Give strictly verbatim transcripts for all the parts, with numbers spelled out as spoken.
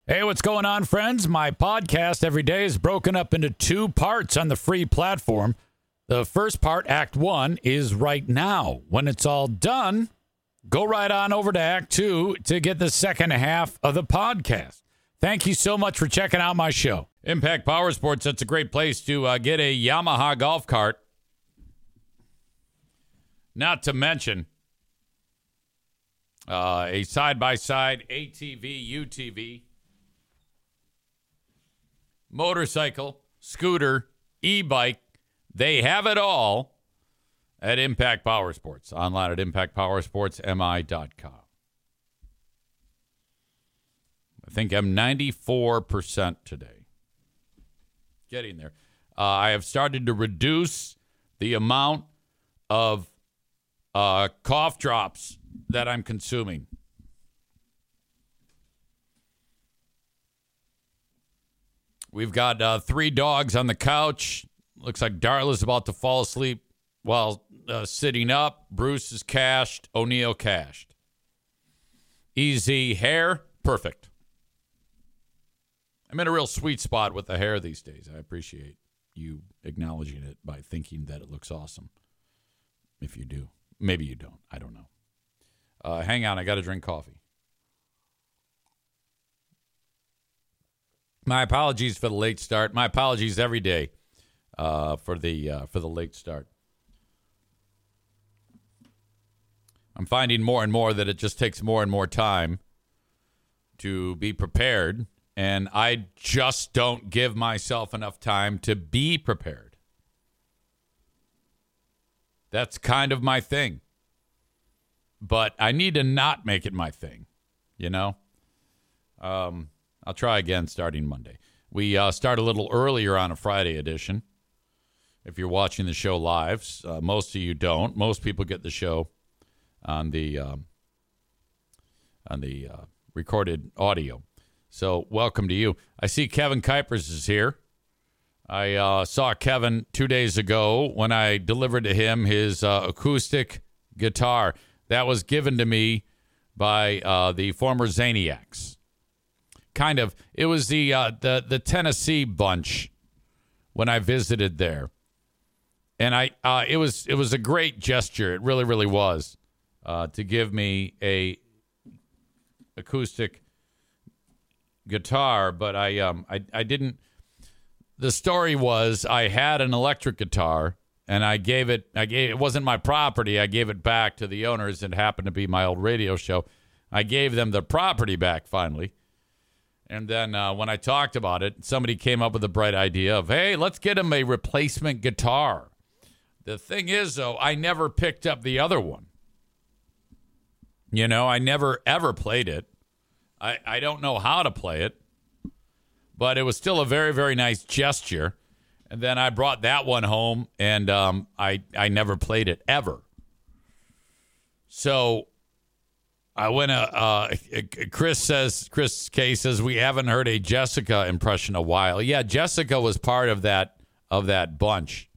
Hey, what's going on, friends? My podcast every day is broken up into two parts on the free platform. The first part, Act One, is right now. When it's all done, go right on over to Act Two to get the second half of the podcast. Thank you so much for checking out my show. Impact Power Sports, that's a great place to uh, get a Yamaha golf cart. Not to mention uh, a side-by-side A T V, U T V, motorcycle, scooter, e-bike. They have it all at Impact Power Sports. Online at impact power sports m i dot com. I think I'm ninety-four percent today. Getting there. Uh, I have started to reduce the amount of uh, cough drops that I'm consuming. We've got uh, three dogs on the couch. Looks like Darla's about to fall asleep while uh, sitting up. Bruce is cashed. O'Neill cashed. Easy hair. Perfect. I'm in a real sweet spot with the hair these days. I appreciate you acknowledging it by thinking that it looks awesome. If you do. Maybe you don't. I don't know. Uh, hang on. I got to drink coffee. My apologies for the late start. My apologies every day uh, for the uh, for the late start. I'm finding more and more that it just takes more and more time to be prepared, and I just don't give myself enough time to be prepared. That's kind of my thing. But I need to not make it my thing, you know? Um... I'll try again starting Monday. We uh, start a little earlier on a Friday edition. If you're watching the show live, uh, most of you don't. Most people get the show on the um, on the uh, recorded audio. So welcome to you. I see Kevin Kuipers is here. I uh, saw Kevin two days ago when I delivered to him his uh, acoustic guitar that was given to me by uh, the former Zaniacs. Kind of. It was the uh, the the Tennessee bunch when I visited there, and I uh, it was it was a great gesture. It really really was uh, to give me a acoustic guitar. But I um I I didn't. The story was I had an electric guitar and I gave it. I gave it wasn't my property. I gave it back to the owners. It happened to be my old radio show. I gave them the property back finally. And then uh, when I talked about it, somebody came up with a bright idea of, hey, let's get him a replacement guitar. The thing is, though, I never picked up the other one. You know, I never, ever played it. I, I don't know how to play it. But it was still a very, very nice gesture. And then I brought that one home, and um, I, I never played it, ever. So I went, uh, uh, Chris says, Chris K says, we haven't heard a Jessica impression in a while. Yeah, Jessica was part of that, of that bunch.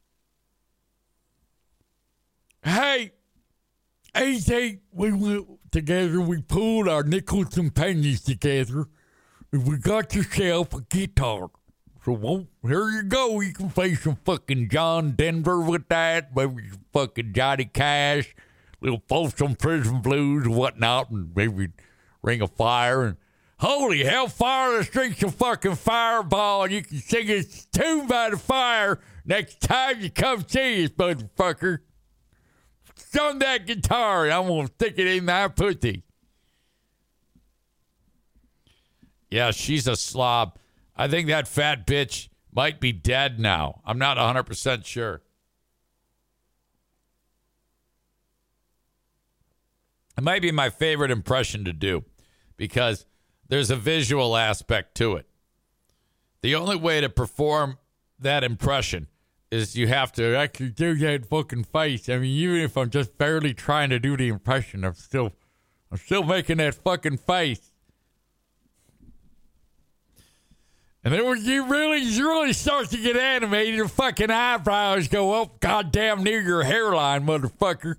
Hey, A J, we went together, we pulled our nickels and pennies together, and we got yourself a guitar. So, well, here you go. You can play some fucking John Denver with that, maybe some fucking Johnny Cash, little Folsom Prison Blues and whatnot, and maybe Ring of Fire. And holy hell, fire the streets of fucking Fireball, and you can sing this tune by the fire next time you come see us, motherfucker. Strum that guitar, and I'm going to stick it in my pussy. Yeah, she's a slob. I think that fat bitch might be dead now. I'm not one hundred percent sure. It might be my favorite impression to do because there's a visual aspect to it. The only way to perform that impression is you have to actually do that fucking face. I mean, even if I'm just barely trying to do the impression, I'm still, I'm still making that fucking face. And then when you really, you really start to get animated, your fucking eyebrows go up goddamn near your hairline, motherfucker.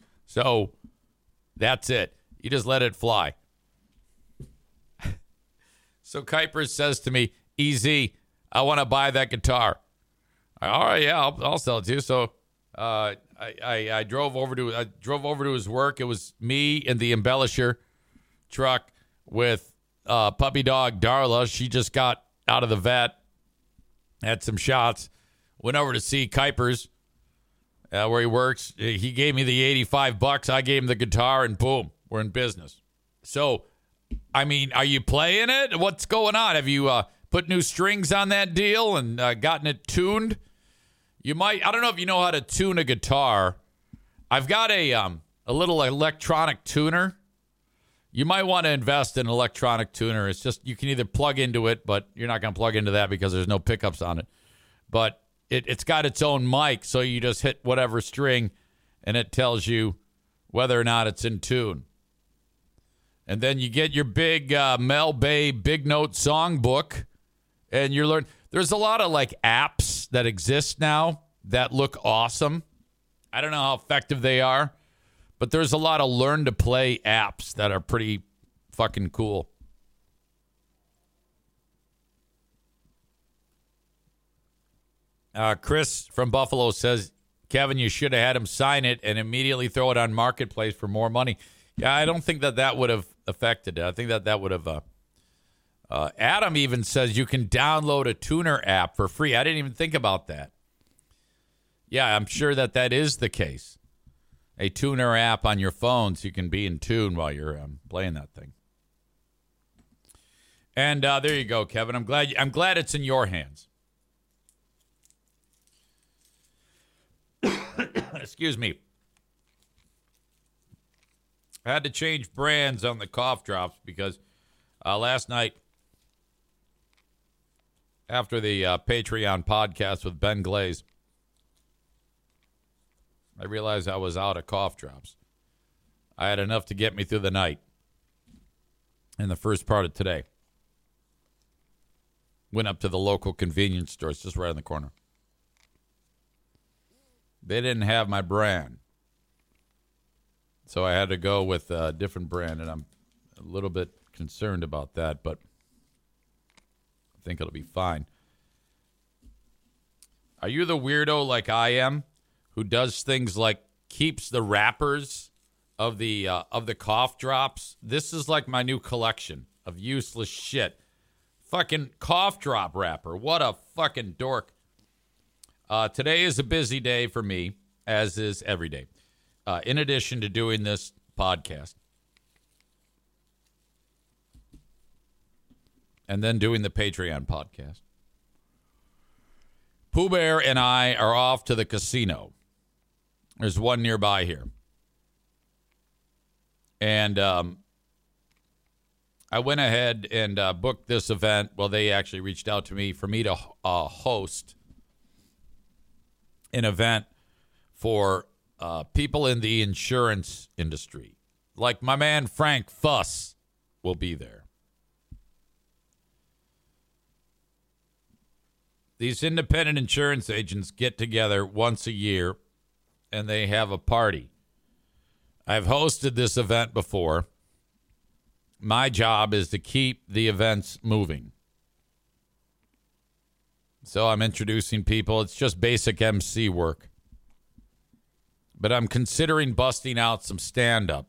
So that's it. You just let it fly. So Kuiper says to me, E Z, I want to buy that guitar. I, All right, yeah, I'll, I'll sell it to you. So uh, I, I, I drove over to I drove over to his work. It was me and the embellisher truck with uh, puppy dog Darla. She just got out of the vet, had some shots. Went over to see Kuiper's, uh, where he works. He gave me the eighty-five bucks. I gave him the guitar, and boom, we're in business. So, I mean, are you playing it? What's going on? Have you uh, put new strings on that deal and uh, gotten it tuned? You might. I don't know if you know how to tune a guitar. I've got a um a little electronic tuner. You might want to invest in an electronic tuner. It's just you can either plug into it, but you're not going to plug into that because there's no pickups on it. But it, it's got its own mic, so you just hit whatever string, and it tells you whether or not it's in tune. And then you get your big uh, Mel Bay Big Note songbook, and you learn. There's a lot of like apps that exist now that look awesome. I don't know how effective they are, but there's a lot of learn to play apps that are pretty fucking cool. Uh, Chris from Buffalo says, Kevin, you should have had him sign it and immediately throw it on Marketplace for more money. Yeah, I don't think that that would have affected it. I think that that would have. Uh, uh, Adam even says you can download a tuner app for free. I didn't even think about that. Yeah, I'm sure that that is the case. A tuner app on your phone so you can be in tune while you're um, playing that thing. And uh, there you go, Kevin. I'm glad. I'm glad it's in your hands. Excuse me. I had to change brands on the cough drops because uh, last night, after the uh, Patreon podcast with Ben Glaze, I realized I was out of cough drops. I had enough to get me through the night and the first part of today. Went up to the local convenience store. It's just right in the corner. They didn't have my brand. So I had to go with a different brand, and I'm a little bit concerned about that, but I think it'll be fine. Are you the weirdo like I am who does things like keeps the wrappers of the uh, of the cough drops? This is like my new collection of useless shit. Fucking cough drop wrapper. What a fucking dork. Uh, today is a busy day for me, as is every day. Uh, in addition to doing this podcast. And then doing the Patreon podcast. Pooh Bear and I are off to the casino. There's one nearby here. And um, I went ahead and uh, booked this event. Well, they actually reached out to me for me to uh, host an event for uh, people in the insurance industry. Like my man Frank Fuss will be there. These independent insurance agents get together once a year and they have a party. I've hosted this event before. My job is to keep the events moving. So I'm introducing people. It's just basic M C work. But I'm considering busting out some stand-up,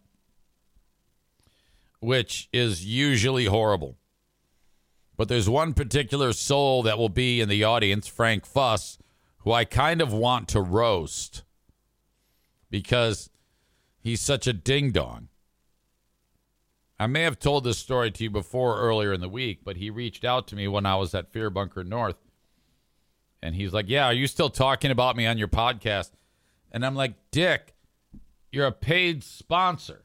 which is usually horrible. But there's one particular soul that will be in the audience, Frank Fuss, who I kind of want to roast because he's such a ding-dong. I may have told this story to you before earlier in the week, but he reached out to me when I was at Fear Bunker North. And he's like, yeah, are you still talking about me on your podcast? And I'm like, Dick, you're a paid sponsor.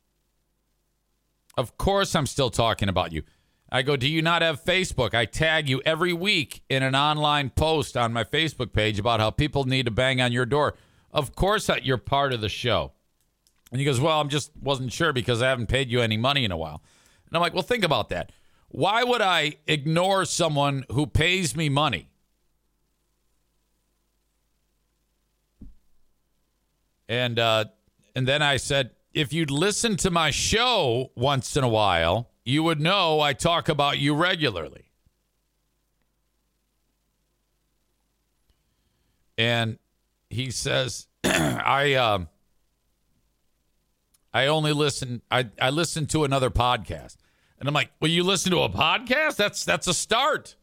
Of course I'm still talking about you. I go, do you not have Facebook? I tag you every week in an online post on my Facebook page about how people need to bang on your door. Of course you're part of the show. And he goes, well, I'm just wasn't sure because I haven't paid you any money in a while. And I'm like, well, think about that. Why would I ignore someone who pays me money? And uh, and then I said, if you'd listen to my show once in a while, you would know I talk about you regularly. And he says, I um, I only listen, I, I listen to another podcast. And I'm like, well, you listen to a podcast? That's that's a start.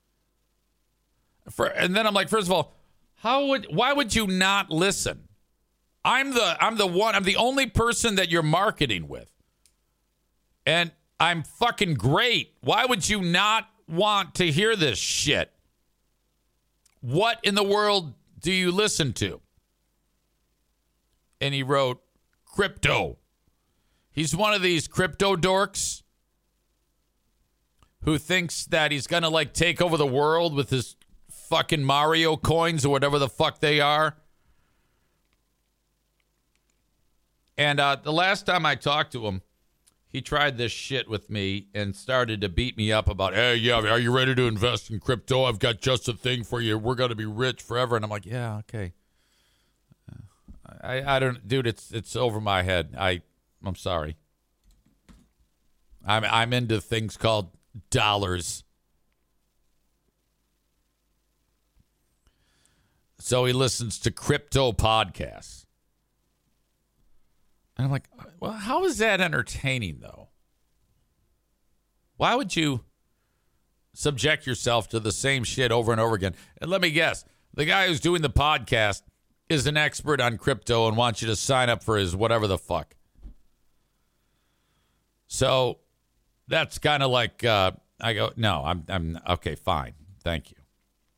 For, and then I'm like, first of all, how would why would you not listen? I'm the I'm the one, I'm the only person that you're marketing with. And I'm fucking great. Why would you not want to hear this shit? What in the world do you listen to? And he wrote, crypto. He's one of these crypto dorks who thinks that he's going to, like, take over the world with his fucking Mario coins or whatever the fuck they are. And uh, the last time I talked to him, he tried this shit with me and started to beat me up about, hey, yeah, are you ready to invest in crypto? I've got just a thing for you. We're going to be rich forever. And I'm like, yeah, okay. I, I don't, dude, it's it's over my head. I, I'm sorry. I'm I'm into things called dollars. So he listens to crypto podcasts. And I'm like, well, how is that entertaining, though? Why would you subject yourself to the same shit over and over again? And let me guess, the guy who's doing the podcast is an expert on crypto and wants you to sign up for his whatever the fuck. So that's kind of like, uh, I go, no, I'm, I'm, okay, fine. Thank you.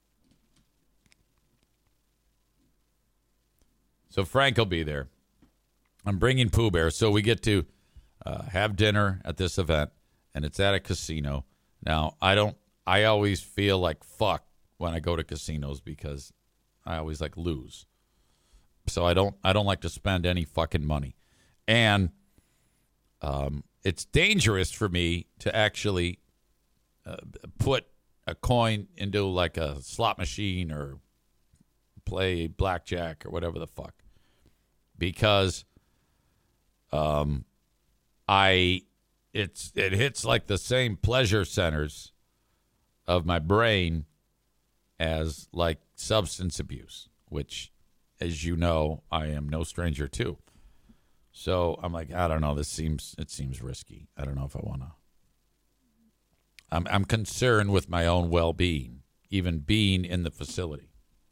So Frank will be there. I'm bringing Pooh Bear, so we get to uh, have dinner at this event, and it's at a casino. Now, I don't, I always feel like fuck when I go to casinos because I always like lose. So I don't, I don't like to spend any fucking money. And um, it's dangerous for me to actually uh, put a coin into like a slot machine or play blackjack or whatever the fuck. Because um, I, it's it hits like the same pleasure centers of my brain as like substance abuse, which, as you know, I am no stranger to. So I'm like, I don't know. This seems it seems risky. I don't know if I want to. I'm I'm concerned with my own well-being, even being in the facility.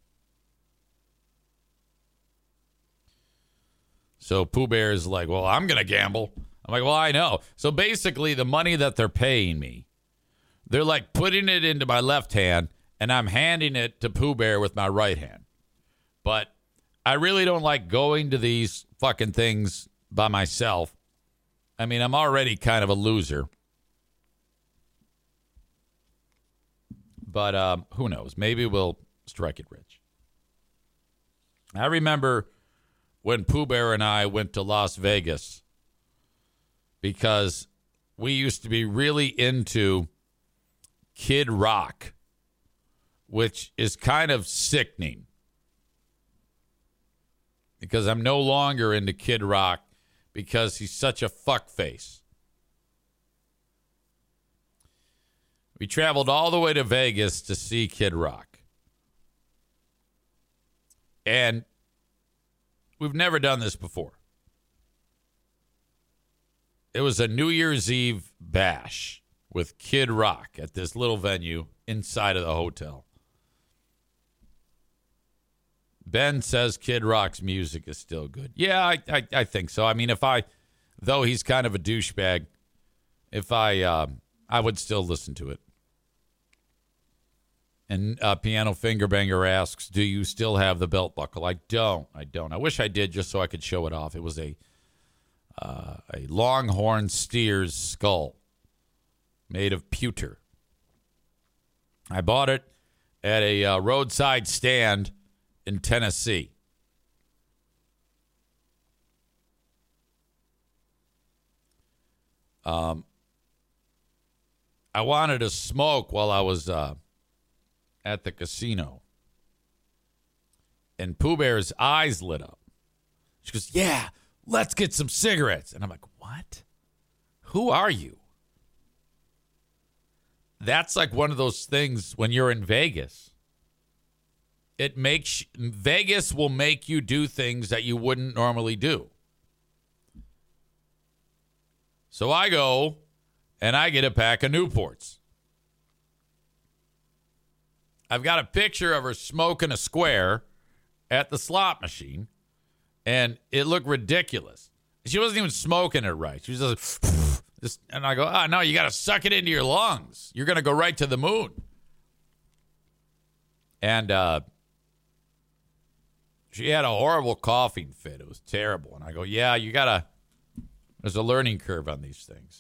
So Pooh Bear is like, well, I'm going to gamble. I'm like, well, I know. So basically the money that they're paying me, they're like putting it into my left hand and I'm handing it to Pooh Bear with my right hand. But I really don't like going to these fucking things by myself. I mean, I'm already kind of a loser. But um, who knows? Maybe we'll strike it rich. I remember when Pooh Bear and I went to Las Vegas because we used to be really into Kid Rock, which is kind of sickening because I'm no longer into Kid Rock because he's such a fuckface. We traveled all the way to Vegas to see Kid Rock. And we've never done this before. It was a New Year's Eve bash with Kid Rock at this little venue inside of the hotel. Ben says Kid Rock's music is still good. Yeah, I, I, I think so. I mean, if I, though he's kind of a douchebag, if I, uh, I would still listen to it. And uh, Piano Fingerbanger asks, do you still have the belt buckle? I don't. I don't. I wish I did just so I could show it off. It was a uh, a longhorn steer's skull made of pewter. I bought it at a uh, roadside stand in Tennessee. Um, I wanted to smoke while I was uh, at the casino. And Pooh Bear's eyes lit up. She goes, yeah, let's get some cigarettes. And I'm like, what? Who are you? that's like one of those things when you're in Vegas. It makes Vegas will make you do things that you wouldn't normally do. So I go and I get a pack of Newports. I've got a picture of her smoking a square at the slot machine, and it looked ridiculous. She wasn't even smoking it right. She was just, just and I go, oh, no, you got to suck it into your lungs. You're going to go right to the moon. And uh, she had a horrible coughing fit. It was terrible. And I go, yeah, you got to, there's a learning curve on these things.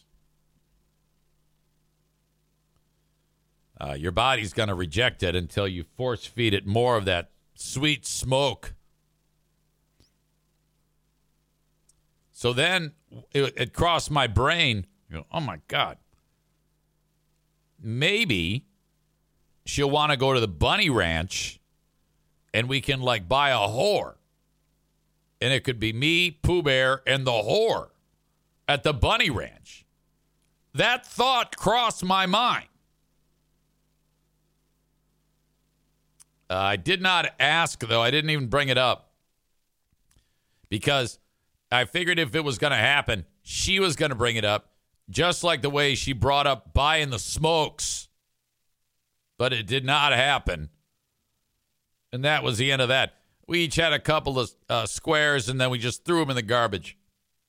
Uh, your body's going to reject it until you force feed it more of that sweet smoke. So then it, it crossed my brain, you know, oh my God, maybe she'll want to go to the Bunny Ranch and we can like buy a whore. And it could be me, Pooh Bear, and the whore at the Bunny Ranch. That thought crossed my mind. Uh, I did not ask, though. I didn't even bring it up because I figured if it was going to happen, she was going to bring it up, just like the way she brought up buying the smokes. But it did not happen. And that was the end of that. We each had a couple of uh, squares, and then we just threw them in the garbage.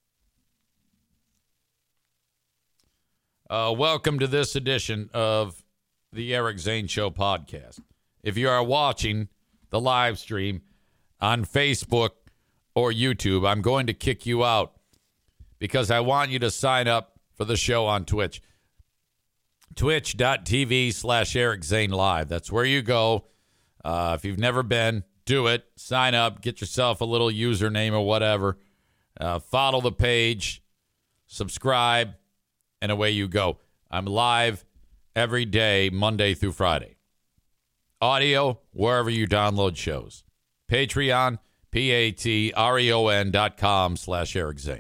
Uh, welcome to this edition of the Eric Zane Show podcast. If you are watching the live stream on Facebook or YouTube, I'm going to kick you out because I want you to sign up for the show on Twitch. Twitch.tv slash Eric Zane Live. That's where you go. Uh, if you've never been, do it. Sign up. Get yourself a little username or whatever. Uh, follow the page. Subscribe. And away you go. I'm live every day, Monday through Friday. Audio, wherever you download shows. Patreon, P-A-T-R-E-O-N dot com slash Eric Zane.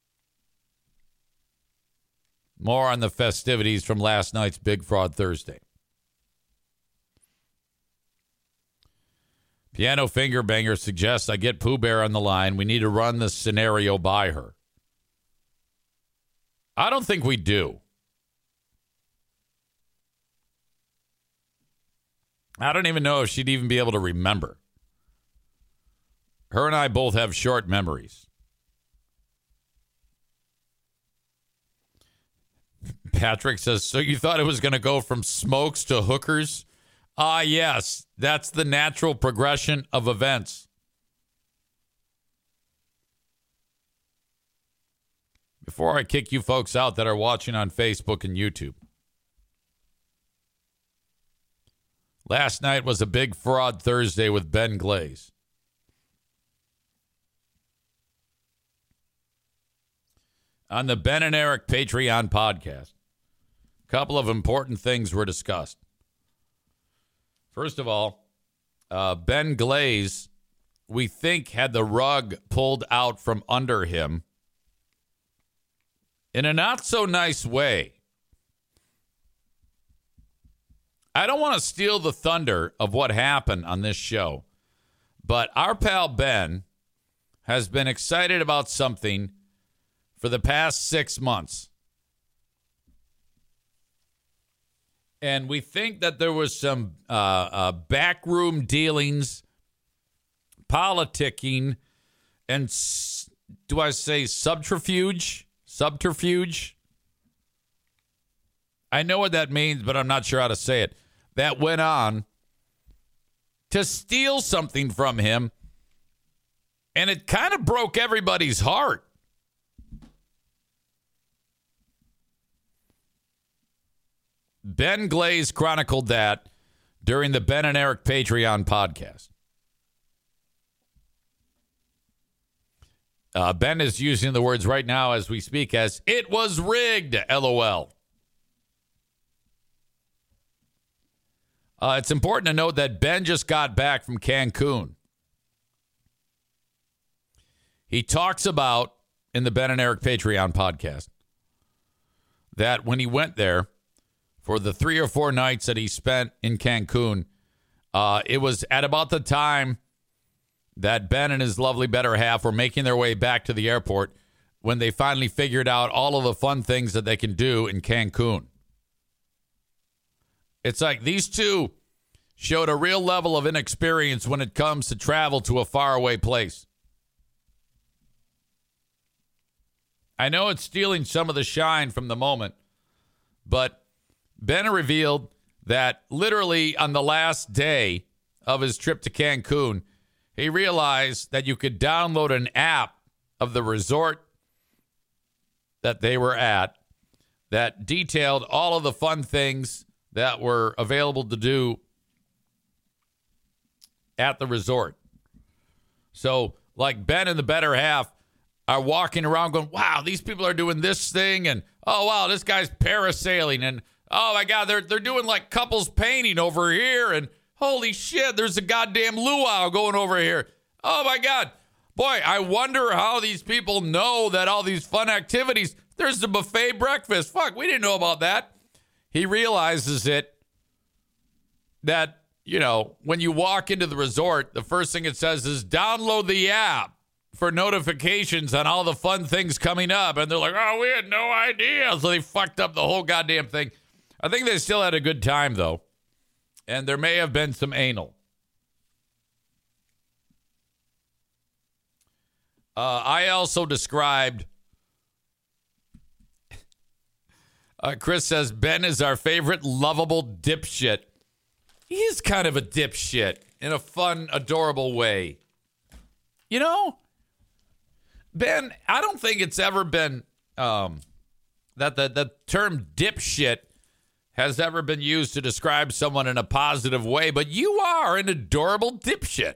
More on the festivities from last night's Big Fraud Thursday. Piano Finger Banger suggests I get Pooh Bear on the line. We need to run this scenario by her. I don't think we do. I don't even know if she'd even be able to remember. Her and I both have short memories. Patrick says, so you thought it was going to go from smokes to hookers? Ah, yes. That's the natural progression of events. Before I kick you folks out that are watching on Facebook and YouTube, last night was a Big Fraud Thursday with Ben Glaze. On the Ben and Eric Patreon podcast, a couple of important things were discussed. First of all, uh, Ben Glaze, we think, had the rug pulled out from under him in a not-so-nice way. I don't want to steal the thunder of what happened on this show, but our pal Ben has been excited about something for the past six months. And we think that there was some uh, uh, backroom dealings, politicking, and s- do I say subterfuge? Subterfuge? I know what that means, but I'm not sure how to say it. That went on to steal something from him, and it kind of broke everybody's heart. Ben Glaze chronicled that during the Ben and Eric Patreon podcast. Uh, Ben is using the words right now as we speak as, it was rigged, LOL. Uh, it's important to note that Ben just got back from Cancun. He talks about, in the Ben and Eric Patreon podcast, that when he went there for the three or four nights that he spent in Cancun. Uh, it was at about the time that Ben and his lovely better half were making their way back to the airport when they finally figured out all of the fun things that they can do in Cancun. It's like these two showed a real level of inexperience when it comes to travel to a faraway place. I know it's stealing some of the shine from the moment, but Ben revealed that literally on the last day of his trip to Cancun, he realized that you could download an app of the resort that they were at that detailed all of the fun things that were available to do at the resort. So, like Ben and the better half are walking around going, wow, these people are doing this thing, and oh, wow, this guy's parasailing, and oh, my God, they're they're doing like couples painting over here, and holy shit, there's a goddamn luau going over here. Oh, my God. Boy, I wonder how these people know that all these fun activities, there's the buffet breakfast. Fuck, we didn't know about that. He realizes it, that, you know, when you walk into the resort, the first thing it says is download the app for notifications on all the fun things coming up. And they're like, oh, we had no idea. So they fucked up the whole goddamn thing. I think they still had a good time, though. And there may have been some anal. Uh, I also described, uh, Chris says, Ben is our favorite lovable dipshit. He is kind of a dipshit in a fun, adorable way. You know, Ben, I don't think it's ever been um, that the, the term dipshit has ever been used to describe someone in a positive way, but you are an adorable dipshit.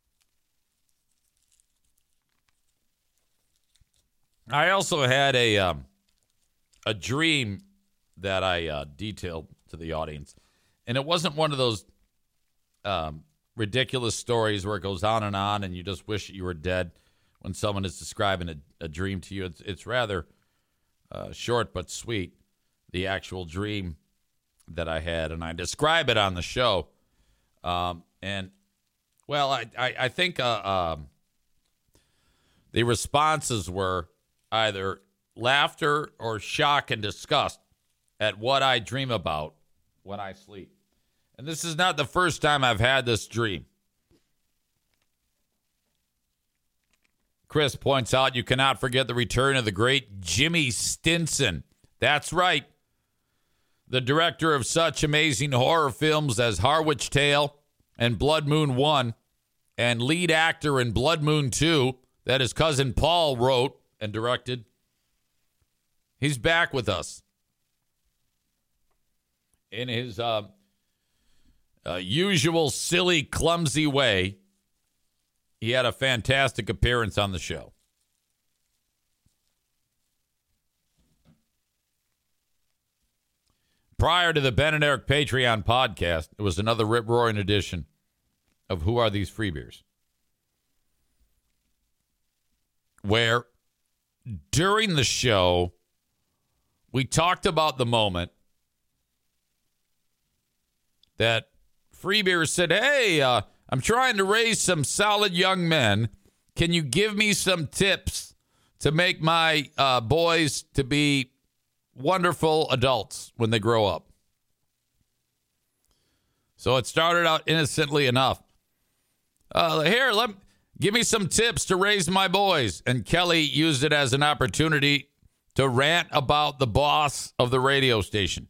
I also had a um, a dream that I uh, detailed to the audience, and it wasn't one of those um, ridiculous stories where it goes on and on and you just wish you were dead when someone is describing a, a dream to you. It's, it's rather uh, short but sweet, the actual dream that I had, and I describe it on the show. Um, and, well, I, I, I think uh, um, the responses were either laughter or shock and disgust at what I dream about when I sleep. And this is not the first time I've had this dream. Chris points out you cannot forget the return of the great Jimmy Stinson. That's right. The director of such amazing horror films as Harwich Tale and Blood Moon one, and lead actor in Blood Moon two that his cousin Paul wrote and directed. He's back with us in his uh, uh, usual silly, clumsy way. He had a fantastic appearance on the show. Prior to the Ben and Eric Patreon podcast, it was another rip-roaring edition of Who Are These Free Beers, where during the show, we talked about the moment that Free Beers said, hey, uh, I'm trying to raise some solid young men. Can you give me some tips to make my uh, boys to be wonderful adults when they grow up? So it started out innocently enough. Uh, here, let give me some tips to raise my boys. And Kelly used it as an opportunity to rant about the boss of the radio station.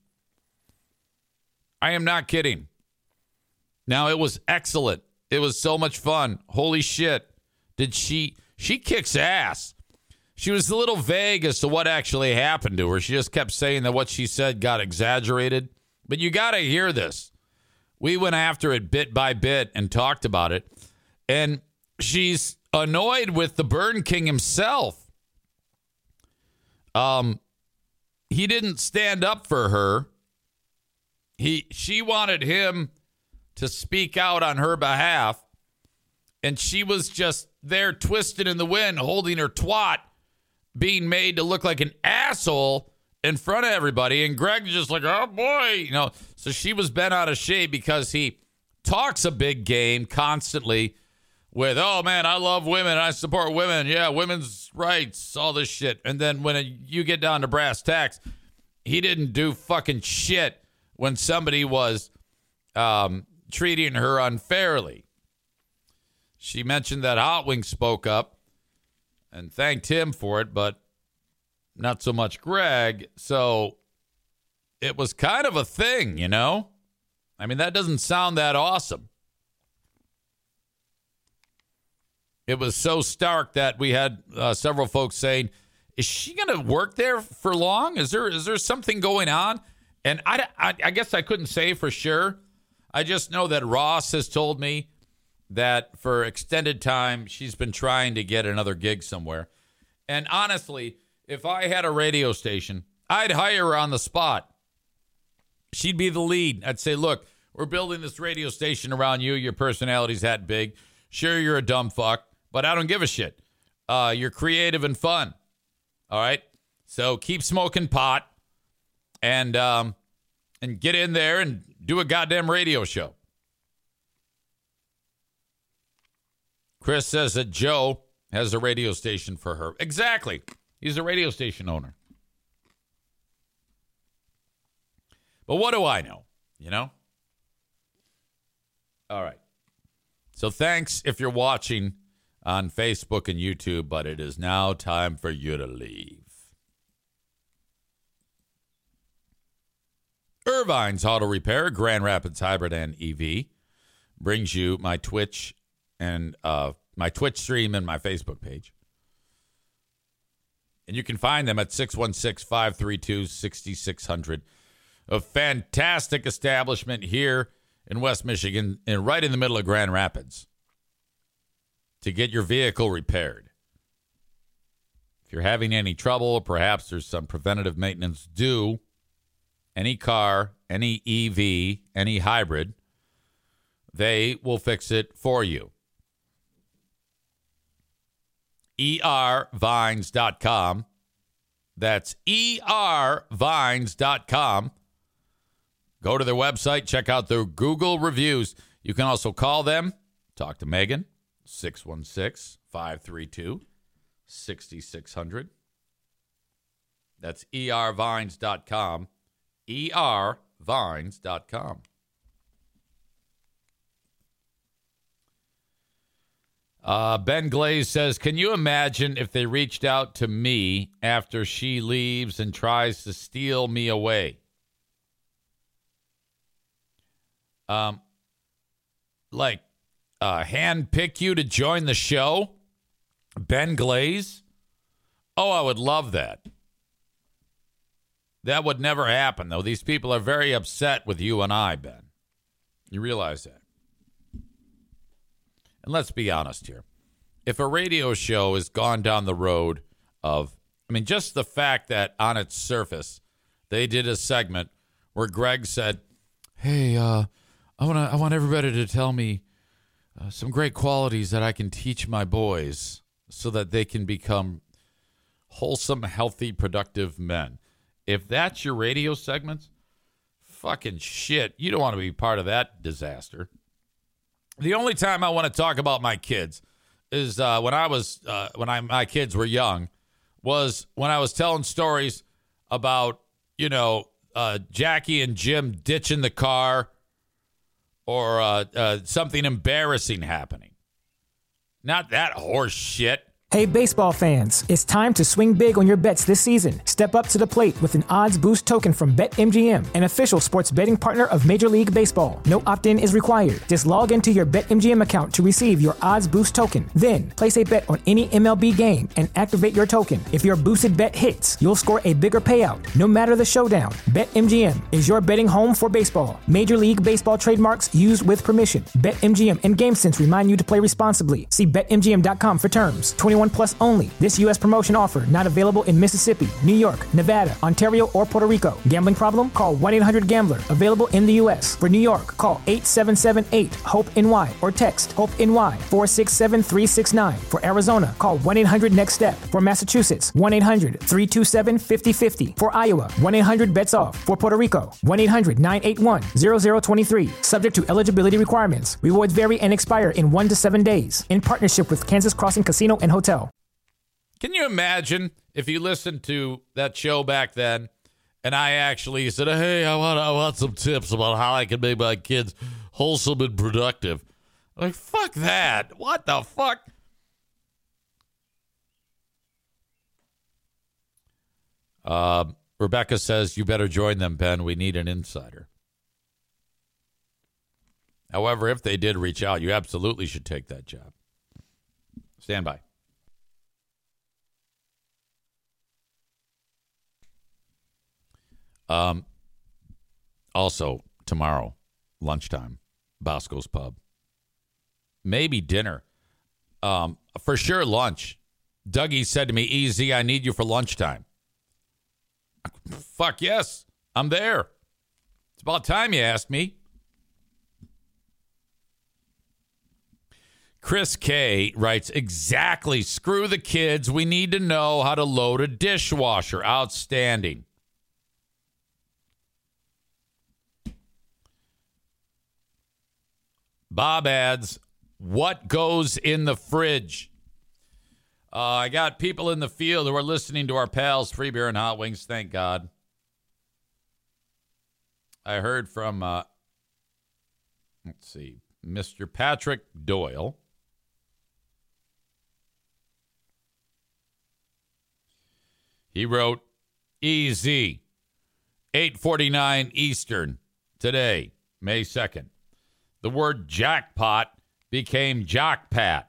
I am not kidding. Now, it was excellent. It was so much fun. Holy shit. Did she, she kicks ass. She was a little vague as to what actually happened to her. She just kept saying that what she said got exaggerated. But you got to hear this. We went after it bit by bit and talked about it. And she's annoyed with the Burn King himself. Um, he didn't stand up for her. He, she wanted him to speak out on her behalf. And she was just there twisted in the wind, holding her twat, being made to look like an asshole in front of everybody. And Greg's just like, oh, boy. You know, so she was bent out of shape because he talks a big game constantly with, oh, man, I love women. I support women. Yeah, women's rights, all this shit. And then when it, you get down to brass tacks, he didn't do fucking shit when somebody was um, treating her unfairly. She mentioned that Hot Wings spoke up and thanked him for it, but not so much Greg. So it was kind of a thing, you know? I mean, that doesn't sound that awesome. It was so stark that we had uh, several folks saying, is she going to work there for long? Is there is there something going on? And I, I, I guess I couldn't say for sure. I just know that Ross has told me that for extended time, she's been trying to get another gig somewhere. And honestly, if I had a radio station, I'd hire her on the spot. She'd be the lead. I'd say, look, we're building this radio station around you. Your personality's that big. Sure, you're a dumb fuck, but I don't give a shit. Uh, you're creative and fun. All right? So keep smoking pot and um, and get in there and do a goddamn radio show. Chris says that Joe has a radio station for her. Exactly. He's a radio station owner. But what do I know? You know? All right. So thanks if you're watching on Facebook and YouTube, but it is now time for you to leave. Irvine's Auto Repair, Grand Rapids Hybrid and E V, brings you my Twitch and uh, my Twitch stream and my Facebook page. And you can find them at six one six, five three two, six six zero zero. A fantastic establishment here in West Michigan and right in the middle of Grand Rapids to get your vehicle repaired. If you're having any trouble, perhaps there's some preventative maintenance due, any car, any E V, any hybrid, they will fix it for you. E R vines dot com. That's E R vines dot com. Go to their website, check out their Google reviews. You can also call them, talk to Megan, six one six, five three two, six six zero zero. That's E R vines dot com. E R vines dot com. Uh, Ben Glaze says, can you imagine if they reached out to me after she leaves and tries to steal me away? Um, like, uh, handpick you to join the show? Ben Glaze? Oh, I would love that. That would never happen, though. These people are very upset with you and I, Ben. You realize that? And let's be honest here. If a radio show has gone down the road of, I mean, just the fact that on its surface, they did a segment where Greg said, hey, uh, I want to, I want everybody to tell me uh, some great qualities that I can teach my boys so that they can become wholesome, healthy, productive men. If that's your radio segments, fucking shit, you don't want to be part of that disaster. The only time I want to talk about my kids is uh, when I was uh, when I my kids were young, was when I was telling stories about, you know, uh, Jackie and Jim ditching the car or uh, uh, something embarrassing happening. Not that horse shit. Hey, baseball fans, it's time to swing big on your bets this season. Step up to the plate with an odds boost token from BetMGM, an official sports betting partner of Major League Baseball. No opt-in is required. Just log into your BetMGM account to receive your odds boost token. Then, place a bet on any M L B game and activate your token. If your boosted bet hits, you'll score a bigger payout, no matter the showdown. BetMGM is your betting home for baseball. Major League Baseball trademarks used with permission. BetMGM and GameSense remind you to play responsibly. See Bet M G M dot com for terms. twenty-one twenty-one plus only. This U S promotion offer not available in Mississippi, New York, Nevada, Ontario, or Puerto Rico. Gambling problem? Call one eight hundred gambler. Available in the U S. For New York, call eight seven seven eight hope N Y or text HOPE-NY four six seven three six nine. For Arizona, call one eight hundred next step. For Massachusetts, one eight hundred three two seven five zero five zero. For Iowa, one eight hundred bets off. For Puerto Rico, one eight hundred nine eight one zero zero two three. Subject to eligibility requirements. Rewards vary and expire in one to seven days. In partnership with Kansas Crossing Casino and Hotel. Can you imagine if you listened to that show back then and I actually said, hey, I want I want some tips about how I can make my kids wholesome and productive. Like, fuck that. What the fuck? Uh, Rebecca says, you better join them, Ben. We need an insider. However, if they did reach out, you absolutely should take that job. Stand by. Um, also, tomorrow, lunchtime, Bosco's Pub. Maybe dinner. Um, for sure, lunch. Dougie said to me, easy, I need you for lunchtime. Fuck yes, I'm there. It's about time you asked me. Chris K writes, exactly. Screw the kids. We need to know how to load a dishwasher. Outstanding. Bob adds, what goes in the fridge? Uh, I got people in the field who are listening to our pals, Free Beer and Hot Wings. Thank God. I heard from, uh, let's see, Mister Patrick Doyle. He wrote, easy, eight forty-nine Eastern today, May second. The word jackpot became jockpat.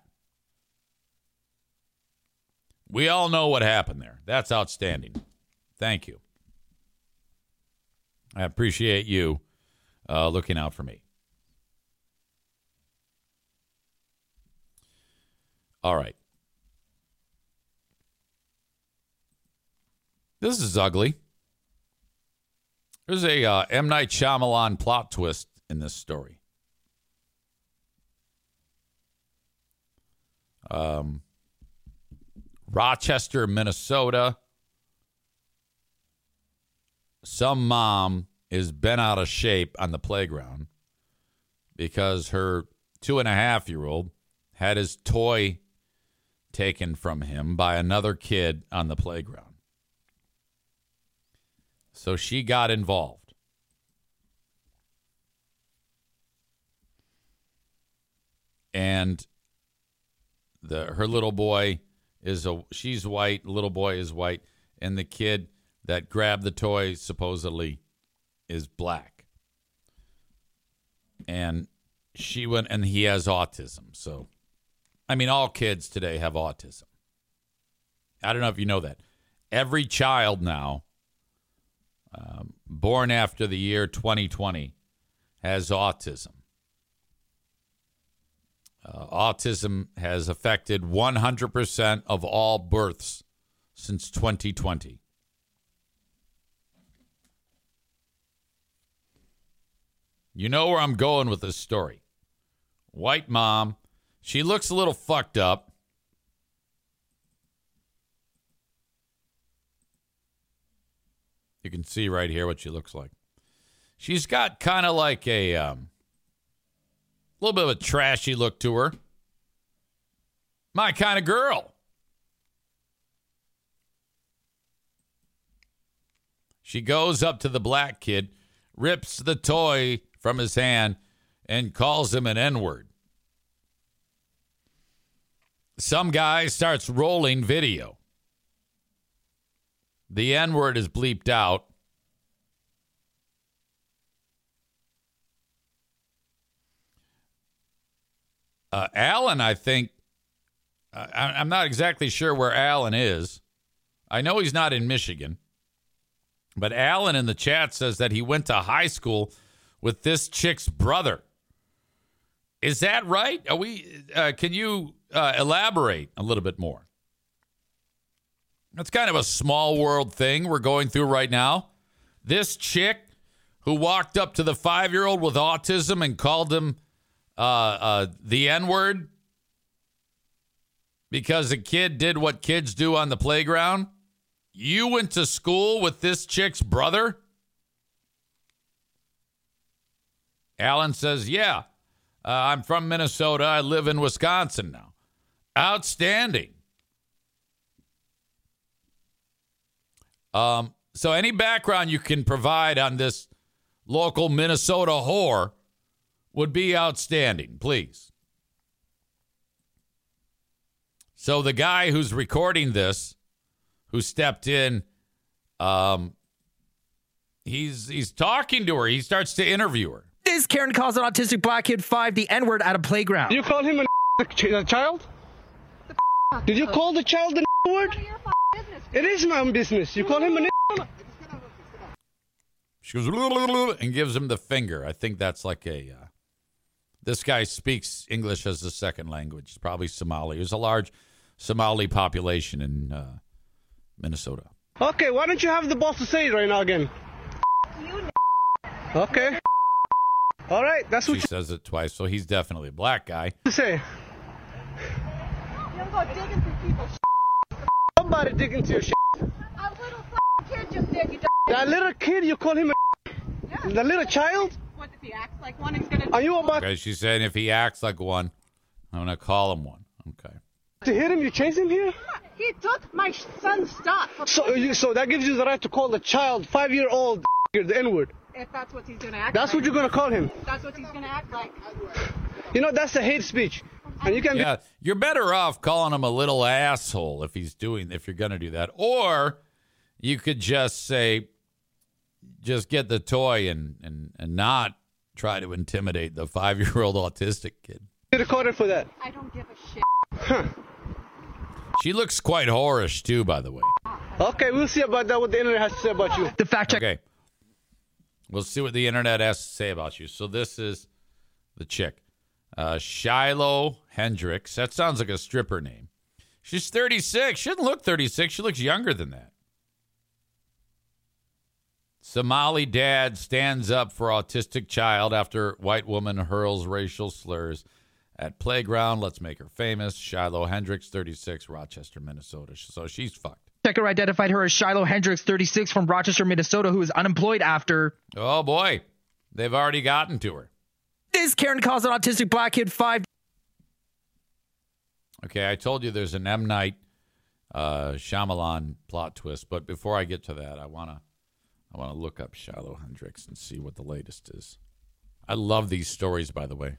We all know what happened there. That's outstanding. Thank you. I appreciate you uh, looking out for me. All right. This is ugly. There's a uh, M. Night Shyamalan plot twist in this story. Um, Rochester, Minnesota. Some mom is bent out of shape on the playground because her two and a half year old had his toy taken from him by another kid on the playground. So she got involved. And the her little boy is a she's white, little boy is white, and the kid that grabbed the toy supposedly is black. And she went and he has autism. So I mean, all kids today have autism. I don't know if you know that. Every child now Um, born after the year twenty twenty has autism. Uh, autism has affected one hundred percent of all births since twenty twenty. You know where I'm going with this story. White mom. She looks a little fucked up. You can see right here what she looks like. She's got kind of like a um, little bit of a trashy look to her. My kind of girl. She goes up to the black kid, rips the toy from his hand, and calls him an N-word. Some guy starts rolling video. The N-word is bleeped out. Uh, Alan, I think, uh, I, I'm not exactly sure where Alan is. I know he's not in Michigan. But Alan in the chat says that he went to high school with this chick's brother. Is that right? Are we? Uh, can you uh, elaborate a little bit more? That's kind of a small world thing we're going through right now. This chick who walked up to the five-year-old with autism and called him uh, uh, the N-word because a kid did what kids do on the playground. You went to school with this chick's brother? Alan says, yeah, uh, I'm from Minnesota. I live in Wisconsin now. Outstanding. Um, so any background you can provide on this local Minnesota whore would be outstanding, please. So the guy who's recording this, who stepped in, um, he's he's talking to her. He starts to interview her. This Karen calls an autistic black kid five the N-word at a playground. Did you call him a, a child? The Did you call the child the N-word? It is my business. You call him a. She goes and gives him the finger. I think that's like a. Uh, this guy speaks English as a second language. It's probably Somali. There's a large Somali population in uh, Minnesota. Okay, why don't you have the boss to say it right now again? You Okay. All right, that's what She says it twice, so he's definitely a black guy. you say. You don't go digging through people's Somebody dig into your shit. A little kid just did. You That little kid, you call him a. yeah. The little child? What if he acts like one? He's gonna. Are you about Okay, she's saying if he acts like one, I'm going to call him one. Okay. to hit him? You chase him here? He took my son's stuff. So, you, so that gives you the right to call the child, five-year-old, the N-word. If that's what he's gonna act. That's like. what you're gonna call him. That's what he's gonna act like. You know, that's a hate speech, and you can. Yeah, you're better off calling him a little asshole if he's doing, if you're going to do that. Or you could just say, just get the toy and, and, and not try to intimidate the five-year-old autistic kid. Be recorded for that. I don't give a shit. She looks quite whorish, too, by the way. Okay, we'll see about that. What the internet has to say about you. The fact check. Okay. We'll see what the internet has to say about you. So this is the chick. Uh, Shiloh Hendricks. That sounds like a stripper name. She's thirty-six. She doesn't look thirty-six. She looks younger than that. Somali dad stands up for autistic child after white woman hurls racial slurs at playground. Let's make her famous. Shiloh Hendricks, thirty-six, Rochester, Minnesota. So she's fucked. Checker identified her as Shiloh Hendricks, thirty-six, from Rochester, Minnesota, who is unemployed after. Oh, boy. They've already gotten to her. This Karen calls an autistic black kid five. Okay, I told you there's an M. Night uh, Shyamalan plot twist, but before I get to that, I want to I want to look up Shiloh Hendricks and see what the latest is. I love these stories, by the way.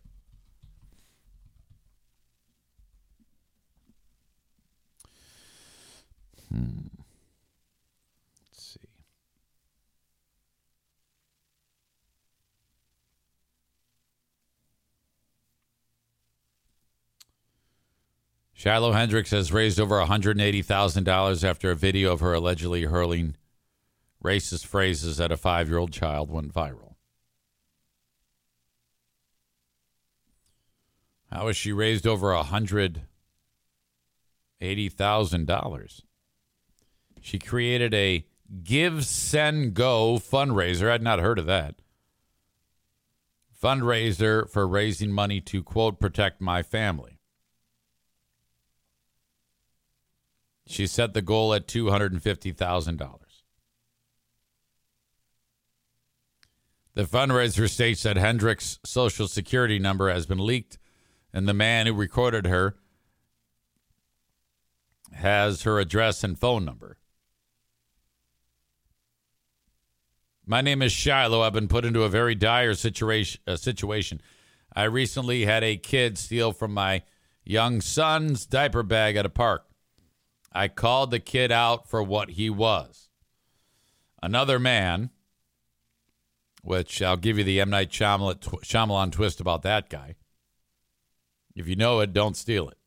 Hmm. Let's see. Shiloh Hendricks has raised over one hundred eighty thousand dollars after a video of her allegedly hurling racist phrases at a five-year-old child went viral. How has she raised over one hundred eighty thousand dollars? She created a Give, Send, Go fundraiser. I'd not heard of that. Fundraiser for raising money to, quote, protect my family. She set the goal at two hundred fifty thousand dollars. The fundraiser states that Hendricks' social security number has been leaked, and the man who recorded her has her address and phone number. My name is Shiloh. I've been put into a very dire situation. Uh, situation. I recently had a kid steal from my young son's diaper bag at a park. I called the kid out for what he was. Another man, which I'll give you the M. Night Shyamalan, tw- Shyamalan twist about that guy. If you know it, don't steal it.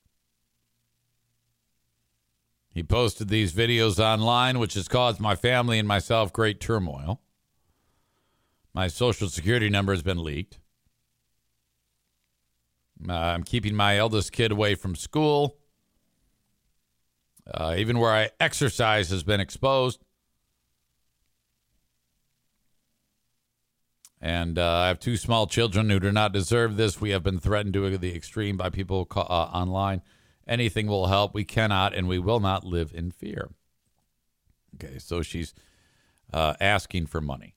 He posted these videos online, which has caused my family and myself great turmoil. My social security number has been leaked. Uh, I'm keeping my eldest kid away from school. Uh, even where I exercise has been exposed. And uh, I have two small children who do not deserve this. We have been threatened to the extreme by people uh, online. Anything will help. We cannot and we will not live in fear. Okay, so she's uh, asking for money.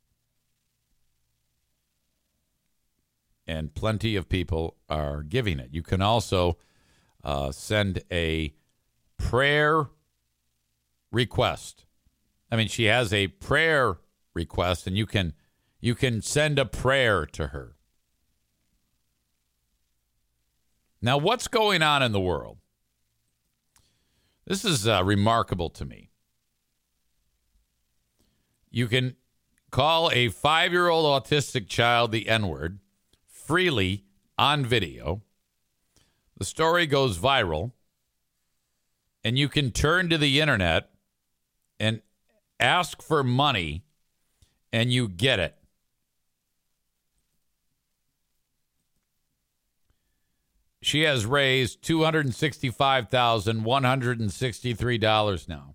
And plenty of people are giving it. You can also uh, send a prayer request. I mean, she has a prayer request, and you can you can send a prayer to her. Now, what's going on in the world? This is uh, remarkable to me. You can call a five-year-old autistic child the N-word freely on video. The story goes viral, and you can turn to the internet and ask for money, and you get it. She has raised two hundred sixty-five thousand one hundred sixty-three dollars now.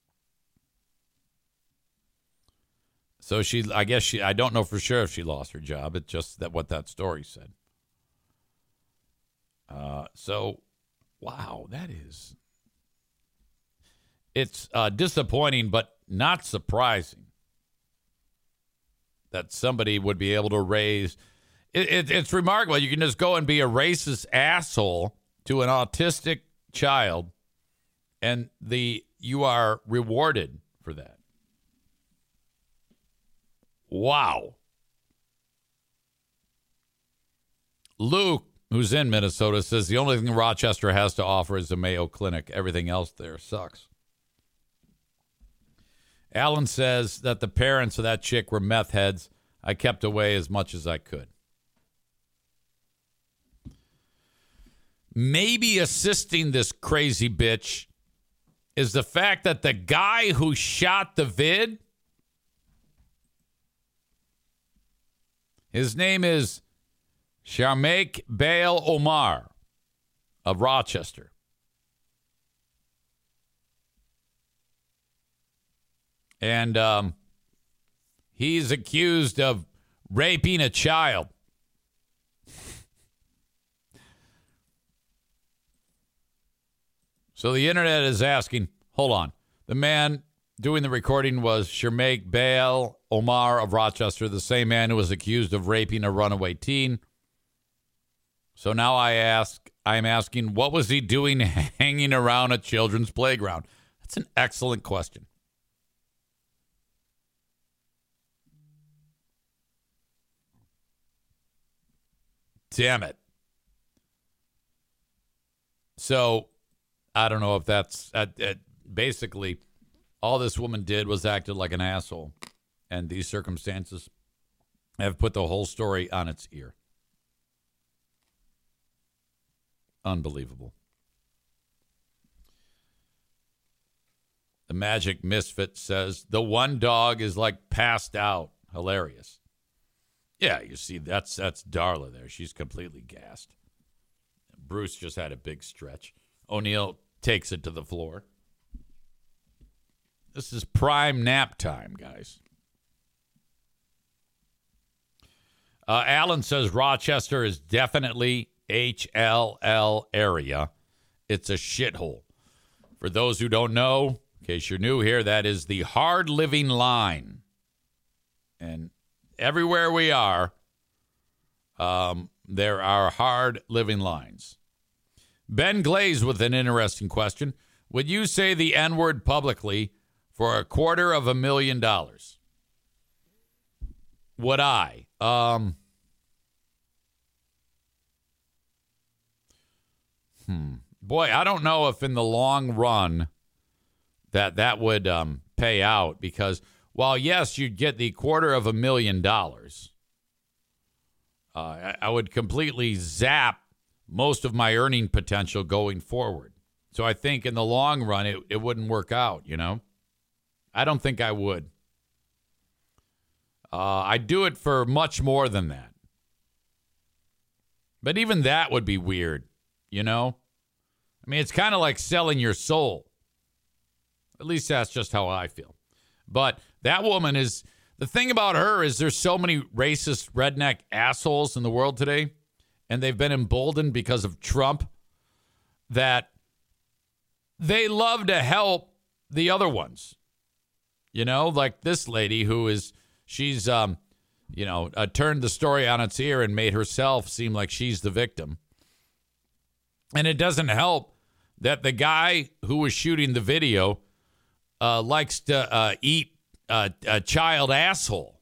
So she, I guess she, I don't know for sure if she lost her job. It's just that what that story said. Uh, so, wow, that is, it's uh, disappointing, but not surprising that somebody would be able to raise. It, it, it's remarkable. You can just go and be a racist asshole to an autistic child, and the you are rewarded for that. Wow. Luke, who's in Minnesota, says the only thing Rochester has to offer is a Mayo Clinic. Everything else there sucks. Alan says that the parents of that chick were meth heads. I kept away as much as I could. Maybe assisting this crazy bitch is the fact that the guy who shot the vid, his name is Sharmaik Bail Omar of Rochester. And um, he's accused of raping a child. So the internet is asking, hold on. The man doing the recording was Sharmaik Bail Omar of Rochester, the same man who was accused of raping a runaway teen. So now I ask, I'm asking, what was he doing hanging around a children's playground? That's an excellent question. Damn it. So I don't know if that's uh, uh, basically all this woman did was acted like an asshole. And these circumstances have put the whole story on its ear. Unbelievable. The Magic Misfit says the one dog is like passed out. Hilarious. Yeah, you see, that's that's Darla there. She's completely gassed. Bruce just had a big stretch. O'Neill takes it to the floor. This is prime nap time, guys. Uh, Alan says Rochester is definitely H L L area. It's a shithole. For those who don't know, in case you're new here, that is the hard living line. And everywhere we are, um, there are hard living lines. Ben Glaze with an interesting question. Would you say the N-word publicly for a quarter of a million dollars? Would I? Um, hmm. Boy, I don't know if in the long run that that would um, pay out, because while, yes, you'd get the quarter of a million dollars, uh, I, I would completely zap most of my earning potential going forward. So I think in the long run, it, it wouldn't work out, you know? I don't think I would. Uh, I'd do it for much more than that. But even that would be weird, you know? I mean, it's kind of like selling your soul. At least that's just how I feel. But that woman is, the thing about her is there's so many racist redneck assholes in the world today, and they've been emboldened because of Trump, that they love to help the other ones. You know, like this lady who is, she's, um, you know, uh, turned the story on its ear and made herself seem like she's the victim. And it doesn't help that the guy who was shooting the video uh, likes to uh, eat uh, a child asshole.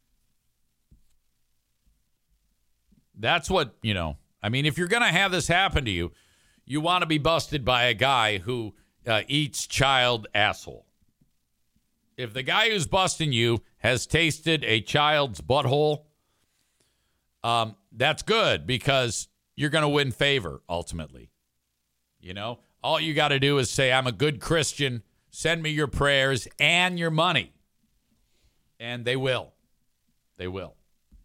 That's what, you know, I mean, if you're going to have this happen to you, you want to be busted by a guy who uh, eats child asshole. If the guy who's busting you has tasted a child's butthole, um, that's good because you're going to win favor ultimately. You know, all you got to do is say, I'm a good Christian. Send me your prayers and your money. And they will. They will.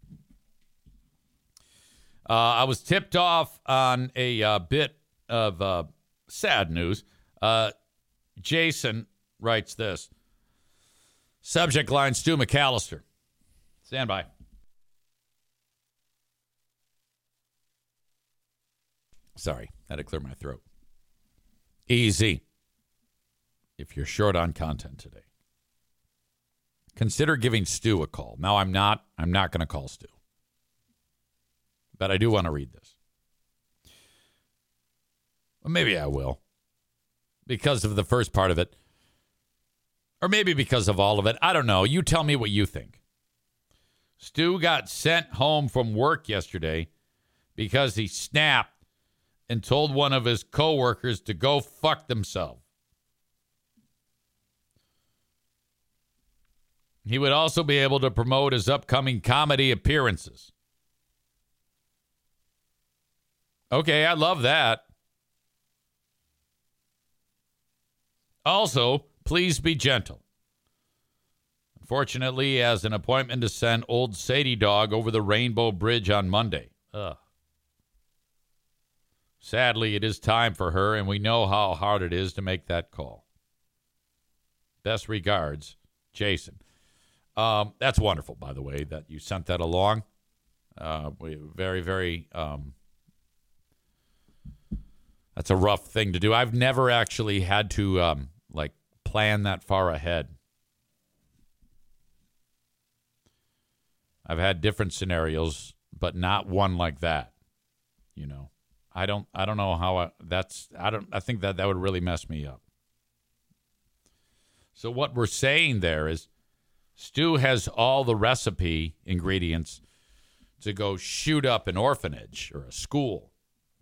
Uh, I was tipped off on a uh, bit of uh, sad news. Uh, Jason writes this. Subject line, Stu McAllister. Stand by. Sorry, had to clear my throat. Easy. If you're short on content today, consider giving Stu a call. Now, I'm not. I'm not going to call Stu. But I do want to read this. Well, maybe I will. Because of the first part of it. Or maybe because of all of it. I don't know. You tell me what you think. Stu got sent home from work yesterday because he snapped and told one of his coworkers to go fuck themselves. He would also be able to promote his upcoming comedy appearances. Okay, I love that. Also, please be gentle. Unfortunately, he has an appointment to send old Sadie Dog over the Rainbow Bridge on Monday. Ugh. Sadly, it is time for her, and we know how hard it is to make that call. Best regards, Jason. Um, that's wonderful, by the way, that you sent that along. Uh, we very, very... Um, that's a rough thing to do. I've never actually had to, um, like, plan that far ahead. I've had different scenarios, but not one like that. You know, I don't, I don't know how I, that's, I don't, I think that that would really mess me up. So what we're saying there is Stu has all the recipe ingredients to go shoot up an orphanage or a school.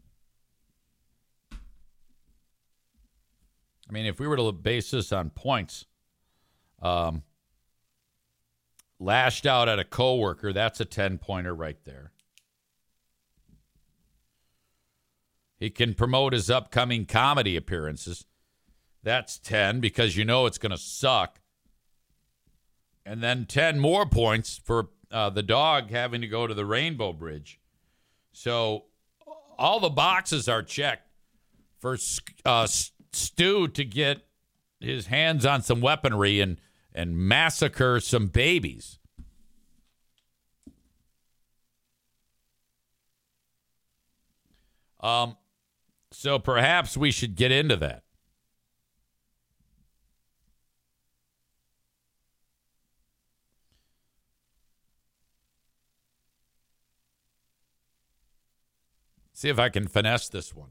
I mean, if we were to base this on points, um, lashed out at a coworker, that's a ten-pointer right there. He can promote his upcoming comedy appearances. That's ten because you know it's going to suck. And then ten more points for uh, the dog having to go to the Rainbow Bridge. So all the boxes are checked for uh, Stu to get his hands on some weaponry and, and massacre some babies. Um, so perhaps we should get into that. See if I can finesse this one.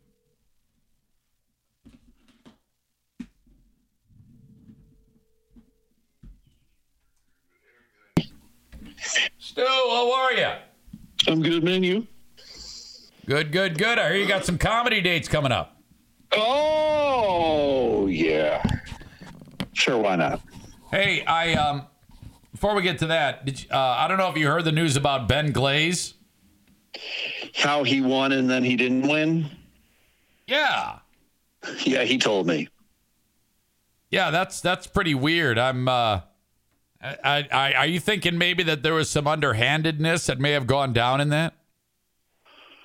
Stu, how are you? I'm good, man. You? Good, good, good. I hear you got some comedy dates coming up. Oh, yeah. Sure, why not? Hey, I um, before we get to that, did you, uh, I don't know if you heard the news about Ben Glaze. How he won and then he didn't win? Yeah. Yeah, he told me. Yeah, that's that's pretty weird. I'm. Uh, I, I, are you thinking maybe that there was some underhandedness that may have gone down in that?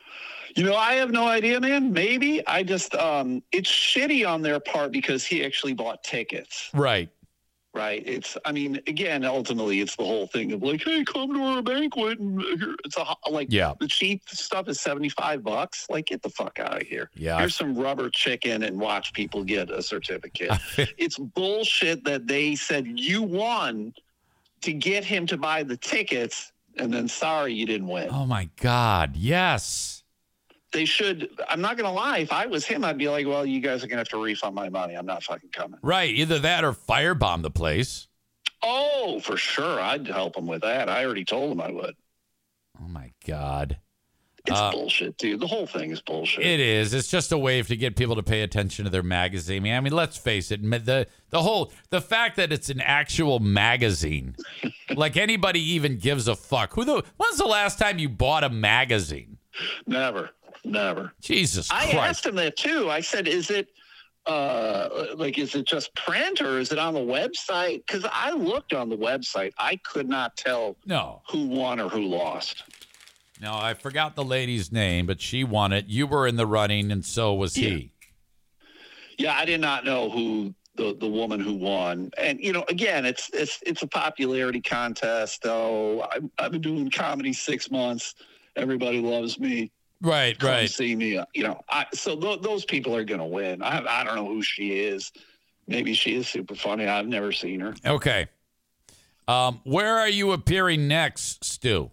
You know, I have no idea, man. Maybe. I just, um, it's shitty on their part because he actually bought tickets. Right. Right. It's, I mean, again, ultimately, it's the whole thing of like, hey, come to our banquet. And here, it's a, like, yeah. the cheap stuff is seventy-five bucks. Like, get the fuck out of here. Yeah. Here's some rubber chicken and watch people get a certificate. It's bullshit that they said you won to get him to buy the tickets. And then, sorry, you didn't win. Oh, my God. Yes. They should. I'm not going to lie. If I was him, I'd be like, well, you guys are going to have to refund my money. I'm not fucking coming. Right. Either that or firebomb the place. Oh, for sure. I'd help him with that. I already told him I would. Oh, my God. It's uh, bullshit, dude. The whole thing is bullshit. It is. It's just a way to get people to pay attention to their magazine. I mean, let's face it. The the whole the fact that it's an actual magazine, like anybody even gives a fuck. Who the? When's the last time you bought a magazine? Never. Never. Jesus I Christ. asked him that too. I said, is it uh, like, is it just print or is it on the website? Because I looked on the website. I could not tell no. who won or who lost. No, I forgot the lady's name, but she won it. You were in the running, and so was yeah. he. Yeah, I did not know who the, the woman who won. And, you know, again, it's it's it's a popularity contest. Oh, I've, I've been doing comedy six months. Everybody loves me. Right, Come right. see me, you know. I, so th- those people are going to win. I, I don't know who she is. Maybe she is super funny. I've never seen her. Okay. Um, where are you appearing next, Stu?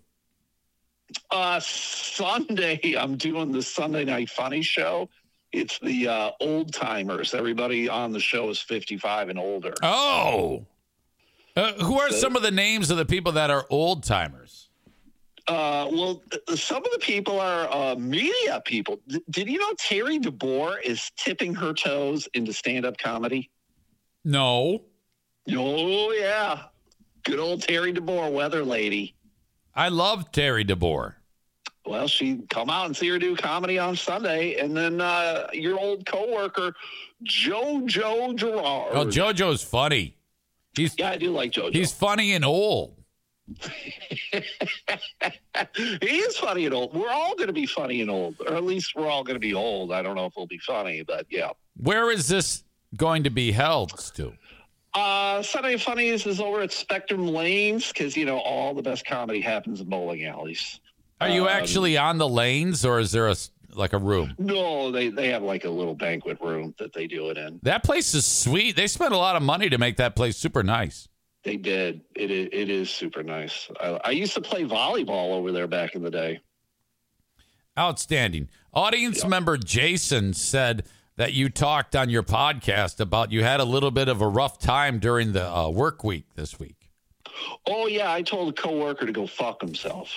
Uh, Sunday, I'm doing the Sunday Night Funny show. It's the uh, old timers. Everybody on the show is fifty-five and older. Oh. Uh, who are So- some of the names of the people that are old timers? Uh, well, th- some of the people are uh, media people. D- did you know Terry DeBoer is tipping her toes into stand-up comedy? No. Oh, yeah. Good old Terry DeBoer, weather lady. I love Terry DeBoer. Well, she come out and see her do comedy on Sunday. And then uh, your old coworker, JoJo Gerard. Oh, JoJo's funny. He's Yeah, I do like JoJo. he's funny and old. He is funny and old. We're all going to be funny and old, or at least we're all going to be old. I don't know if we'll be funny, but yeah. Where is this going to be held, Stu? Uh, Sunday Funnies is over at Spectrum Lanes because, you know, all the best comedy happens in bowling alleys. Are you Um, actually on the lanes, or is there a s- like a room? No, they, they have like a little banquet room that they do it in. That place is sweet. They spent a lot of money to make that place super nice. They did. It is, it is super nice. I, I used to play volleyball over there back in the day. Outstanding. Audience Yeah. member Jason said that you talked on your podcast about you had a little bit of a rough time during the uh, work week this week. Oh, yeah. I told a coworker to go fuck himself.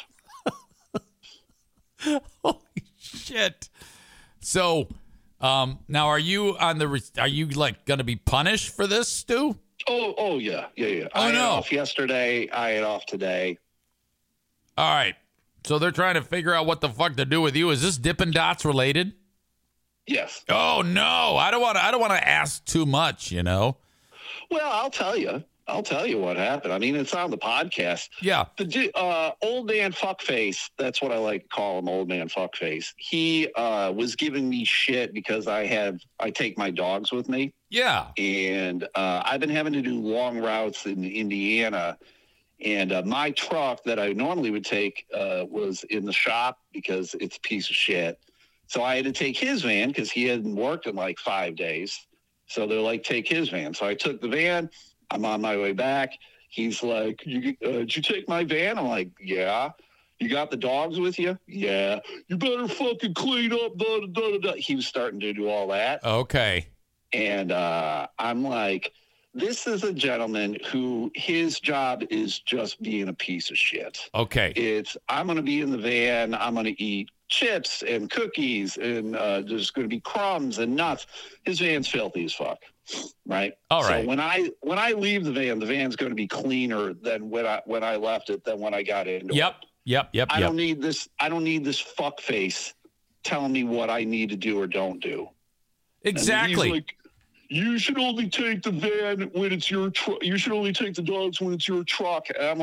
Holy shit. So um, now are you on the, re- are you like going to be punished for this, Stu? Oh, oh yeah, yeah, yeah. Oh, I had no. off yesterday. I had off today. All right. So they're trying to figure out what the fuck to do with you. Is this Dippin' Dots related? Yes. Oh no, I don't want to. I don't want to ask too much. You know. Well, I'll tell you. I'll tell you what happened. I mean, it's on the podcast. Yeah. The du- uh, old man fuckface. That's what I like to call him, old man fuckface. He uh, was giving me shit because I have I take my dogs with me, Yeah. and uh, I've been having to do long routes in Indiana. And uh, my truck that I normally would take uh, was in the shop because it's a piece of shit. So I had to take his van because he hadn't worked in like five days. So they're like, take his van. So I took the van. I'm on my way back. He's like, you, uh, did you take my van? I'm like, yeah. You got the dogs with you? Yeah. You better fucking clean up. Da, da, da, da. He was starting to do all that. Okay. And uh, I'm like, this is a gentleman who his job is just being a piece of shit. Okay. It's, I'm going to be in the van. I'm going to eat chips and cookies, and uh, there's going to be crumbs and nuts. His van's filthy as fuck, right? All right. So when I when I leave the van, the van's going to be cleaner than when I when I left it than when I got into Yep. it. Yep. Yep. I Yep. don't need this. I don't need this fuck face telling me what I need to do or don't do. And Exactly. he's like, you should only take the van when it's your truck. You should only take the dogs when it's your truck. And I'm like,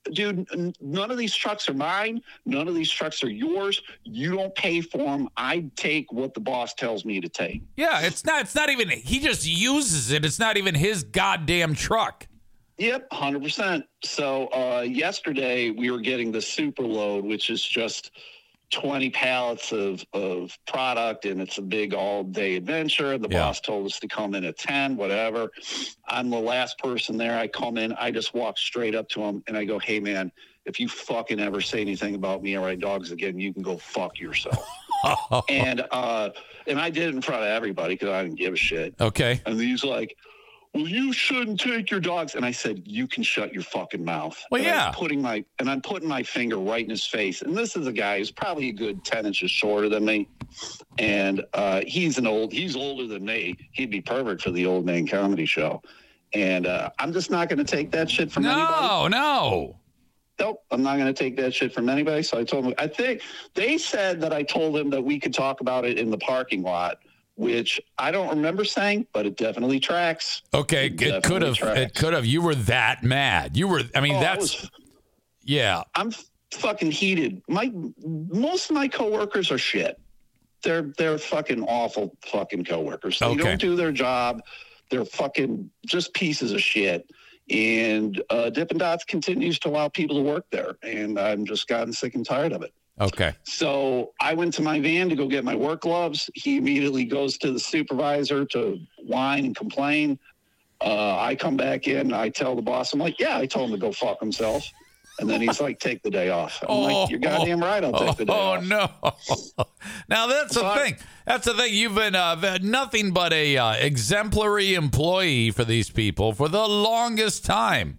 dude, none of these trucks are mine. None of these trucks are yours. You don't pay for them. I take what the boss tells me to take. Yeah, it's not, it's not even, he just uses it. It's not even his goddamn truck. Yep, one hundred percent. So uh, yesterday we were getting the super load, which is just twenty pallets of, of product, and it's a big all-day adventure. The Yeah. boss told us to come in at ten, whatever. I'm the last person there. I come in. I just walk straight up to him, and I go, hey, man, if you fucking ever say anything about me or my dogs again, you can go fuck yourself. and uh, and I did it in front of everybody because I didn't give a shit. Okay. And he's like, well, you shouldn't take your dogs. And I said, you can shut your fucking mouth. Well, and yeah. I'm putting my, and I'm putting my finger right in his face. And this is a guy who's probably a good ten inches shorter than me. And uh, he's an old, he's older than me. He'd be perfect for the Old Man Comedy Show. And uh, I'm just not going to take that shit from anybody. No, no. Nope, I'm not going to take that shit from anybody. So I told him, I think they said that I told him that we could talk about it in the parking lot, which I don't remember saying, but it definitely tracks. Okay, It it could have. definitely It tracks. could have. You were that mad. You were. I mean, Oh, I that's. was- Yeah. I'm fucking heated. My most of my coworkers are shit. They're they're fucking awful fucking coworkers. They Okay. don't do their job. They're fucking just pieces of shit. And uh, Dippin' Dots continues to allow people to work there, and I'm just gotten sick and tired of it. Okay. So I went to my van to go get my work gloves. He immediately goes to the supervisor to whine and complain. Uh, I come back in. I tell the boss, I'm like, yeah, I told him to go fuck himself. And then he's like, take the day off. I'm like, you're goddamn right. I'll take the day Oh, off. no. Now, that's the So I- thing. That's the thing. You've been uh, nothing but a uh, exemplary employee for these people for the longest time.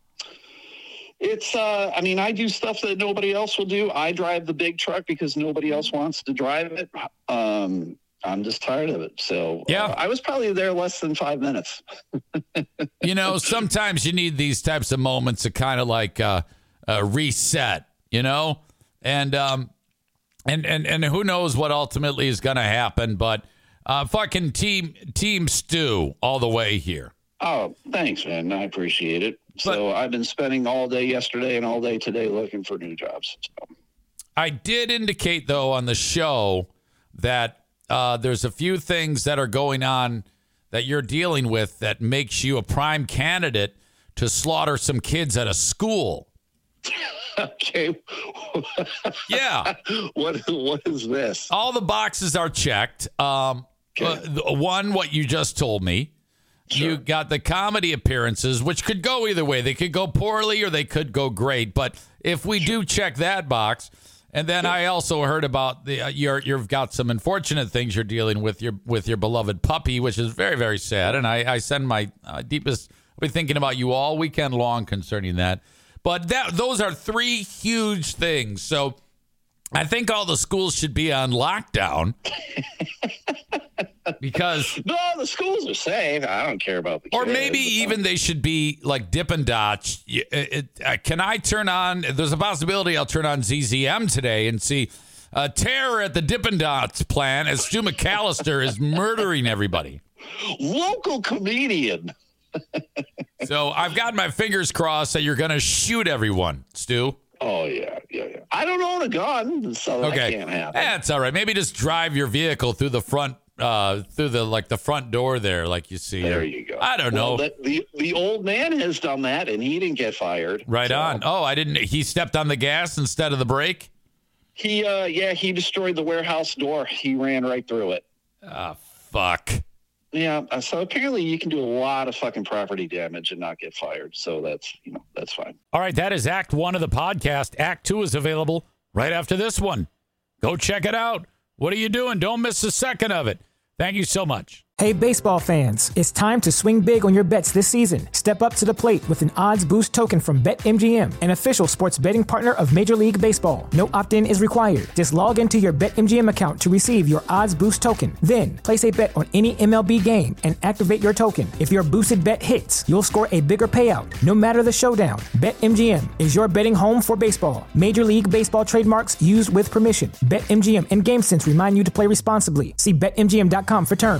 It's, uh, I mean, I do stuff that nobody else will do. I drive the big truck because nobody else wants to drive it. Um, I'm just tired of it. So Yeah. uh, I was probably there less than five minutes. You know, sometimes you need these types of moments to kind of like uh, uh, reset, you know? And, um, and, and, and who knows what ultimately is going to happen, but uh, fucking team, team Stu all the way here. Oh, thanks, man. I appreciate it. But- So I've been spending all day yesterday and all day today looking for new jobs. So. I did indicate, though, on the show that uh, there's a few things that are going on that you're dealing with that makes you a prime candidate to slaughter some kids at a school. Okay. Yeah. what What is this? All the boxes are checked. Um, uh, the- one, what you just told me. You got the comedy appearances, which could go either way. They could go poorly or they could go great. But if we do check that box, and then I also heard about the uh, you're you've got some unfortunate things you're dealing with your with your beloved puppy, which is very very sad. And I, I send my uh, deepest. I've been thinking about you all weekend long concerning that. But that those are three huge things. So I think all the schools should be on lockdown. Because, No, the schools are safe. I don't care about the or kids. maybe even they should be like Dippin' Dots. Y- it- it- uh, Can I turn on? There's a possibility I'll turn on Z Z M today and see uh, terror at the Dippin' Dots plant as Stu McAllister is murdering everybody. local comedian. So I've got my fingers crossed that you're going to shoot everyone, Stu. Oh yeah, yeah, yeah. I don't own a gun, so that Okay, can't happen. that's all right. Maybe just drive your vehicle through the front, uh, through the like the front door there, like you see. There you go. I don't know. Well, that, the the old man has done that, and he didn't get fired. Right So on. Oh, I didn't. He stepped on the gas instead of the brake. He, uh, yeah, he destroyed the warehouse door. He ran right through it. Ah, fuck. Yeah. uh, So apparently, you can do a lot of fucking property damage and not get fired. So that's you know that's fine. All right, that is Act One of the podcast. Act Two is available right after this one. Go check it out. What are you doing? Don't miss a second of it. Thank you so much. Hey, baseball fans, it's time to swing big on your bets this season. Step up to the plate with an odds boost token from BetMGM, an official sports betting partner of Major League Baseball. No opt-in is required. Just log into your BetMGM account to receive your odds boost token. Then, place a bet on any M L B game and activate your token. If your boosted bet hits, you'll score a bigger payout, no matter the showdown. BetMGM is your betting home for baseball. Major League Baseball trademarks used with permission. BetMGM and GameSense remind you to play responsibly. See Bet M G M dot com for terms. twenty-one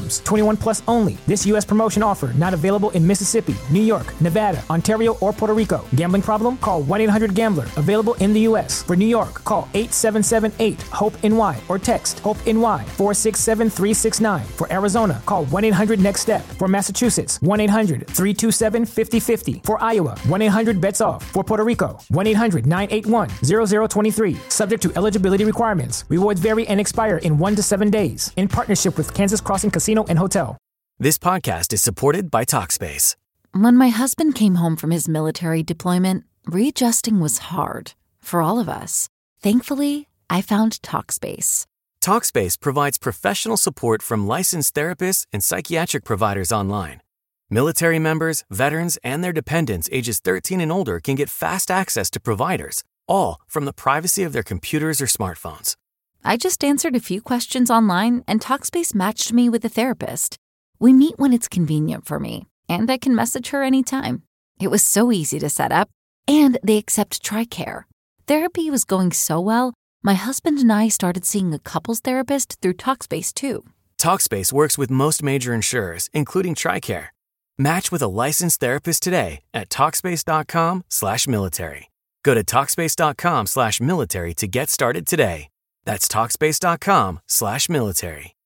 twenty-one plus only. This U S promotion offer not available in Mississippi, New York, Nevada, Ontario, or Puerto Rico. Gambling problem? Call one eight hundred gambler. Available in the U S. For New York, call eight seven seven eight HOPE N Y or text HOPE-N Y four six seven three six nine. For Arizona, call one eight hundred next step. For Massachusetts, one eight hundred three two seven five zero five zero. For Iowa, one eight hundred bets off. For Puerto Rico, one eight hundred nine eight one zero zero two three. Subject to eligibility requirements. Rewards vary and expire in one to seven days. In partnership with Kansas Crossing Casino and Hotel. This podcast is supported by Talkspace. When my husband came home from his military deployment, readjusting was hard for all of us. Thankfully, I found Talkspace. Talkspace provides professional support from licensed therapists and psychiatric providers online. Military members, veterans, and their dependents ages thirteen and older can get fast access to providers, all from the privacy of their computers or smartphones. I just answered a few questions online, and Talkspace matched me with a therapist. We meet when it's convenient for me, and I can message her anytime. It was so easy to set up, and they accept TRICARE. Therapy was going so well, my husband and I started seeing a couples therapist through Talkspace, too. Talkspace works with most major insurers, including TRICARE. Match with a licensed therapist today at Talkspace.com slash military. Go to Talkspace.com slash military to get started today. That's Talkspace.com slash military.